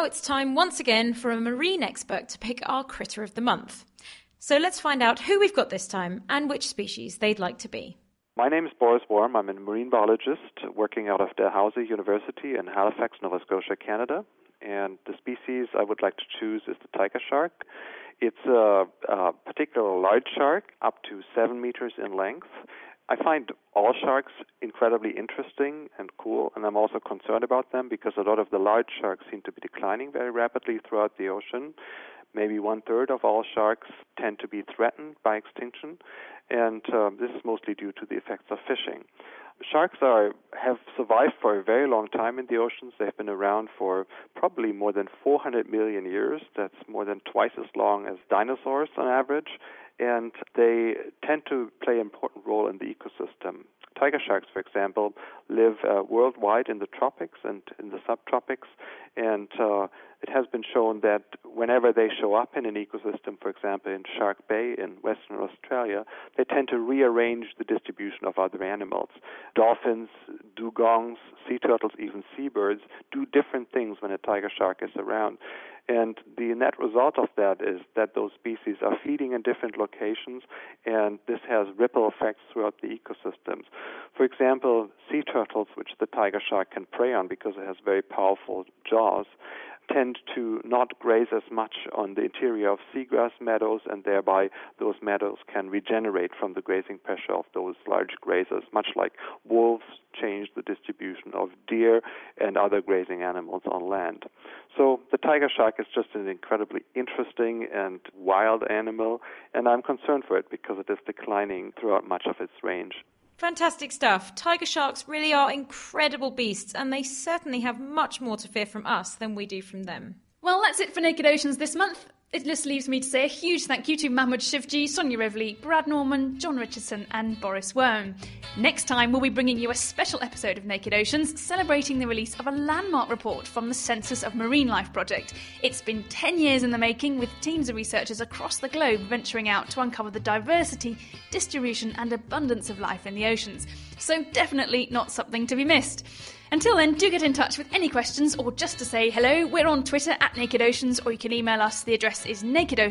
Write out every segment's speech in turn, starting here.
now it's time once again for a marine expert to pick our Critter of the Month. So let's find out who we've got this time and which species they'd like to be. My name is Boris Worm. I'm a marine biologist working out of Dalhousie University in Halifax, Nova Scotia, Canada. And the species I would like to choose is the tiger shark. It's a particularly large shark, up to 7 meters in length. I find all sharks incredibly interesting and cool, and I'm also concerned about them because a lot of the large sharks seem to be declining very rapidly throughout the ocean. Maybe 1/3 of all sharks tend to be threatened by extinction, and this is mostly due to the effects of fishing. Sharks have survived for a very long time in the oceans. They've been around for probably more than 400 million years. That's more than twice as long as dinosaurs on average, and they tend to play an important role in the ecosystem. Tiger sharks, for example, live worldwide in the tropics and in the subtropics, and it has been shown that whenever they show up in an ecosystem, for example, in Shark Bay in Western Australia, they tend to rearrange the distribution of other animals. Dolphins, dugongs, sea turtles, even seabirds do different things when a tiger shark is around. And the net result of that is that those species are feeding in different locations, and this has ripple effects throughout the ecosystems. For example, sea turtles, which the tiger shark can prey on because it has very powerful jaws, tend to not graze as much on the interior of seagrass meadows, and thereby those meadows can regenerate from the grazing pressure of those large grazers, much like wolves change the distribution of deer and other grazing animals on land. So the tiger shark is just an incredibly interesting and wild animal, and I'm concerned for it because it is declining throughout much of its range. Fantastic stuff. Tiger sharks really are incredible beasts, and they certainly have much more to fear from us than we do from them. Well, that's it for Naked Oceans this month. It just leaves me to say a huge thank you to Mahmoud Shivji, Sonia Rivley, Brad Norman, John Richardson and Boris Worm. Next time we'll be bringing you a special episode of Naked Oceans celebrating the release of a landmark report from the Census of Marine Life project. It's been 10 years in the making, with teams of researchers across the globe venturing out to uncover the diversity, distribution and abundance of life in the oceans. So definitely not something to be missed. Until then, do get in touch with any questions or just to say hello. We're on Twitter @NakedOceans, or you can email us. The address is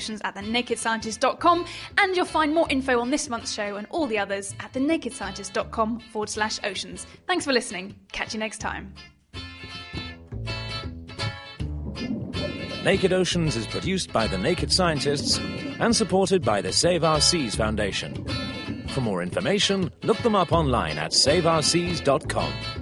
nakedoceans@thenakedscientist.com, and you'll find more info on this month's show and all the others at thenakedscientist.com/oceans. Thanks for listening. Catch you next time. Naked Oceans is produced by The Naked Scientists and supported by the Save Our Seas Foundation. For more information, look them up online at saveourseas.com.